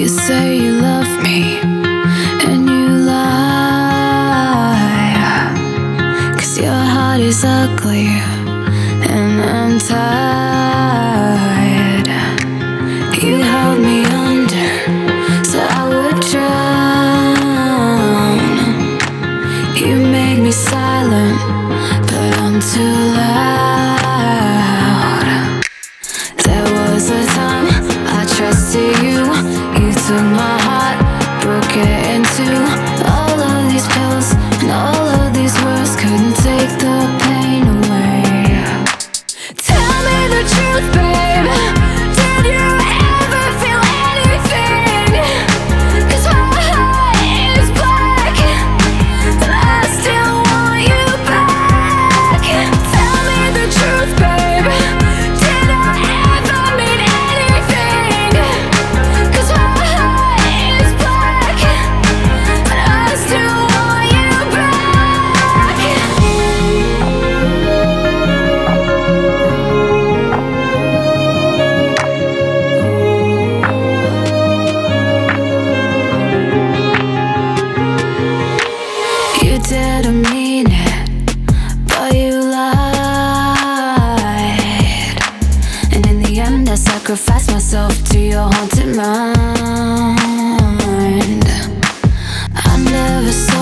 say you love me and you lie, 'cause your heart is ugly and I'm tired. You held me under so I would drown. You made me silent, but I'm too loud. There was a time I trusted you. You took my heart, broke it in two. All of these pills and all of these words couldn't take the pain away. Tell me the truth, babe. Did you ever feel anything? 'Cause my heart is black and I still want you back. Tell me the truth, babe. Did I ever mean anything? 'Cause my heart is black and I still want you back. You didn't mean it, but you lied. And in the end I sacrificed myself to your haunted mind. I never saw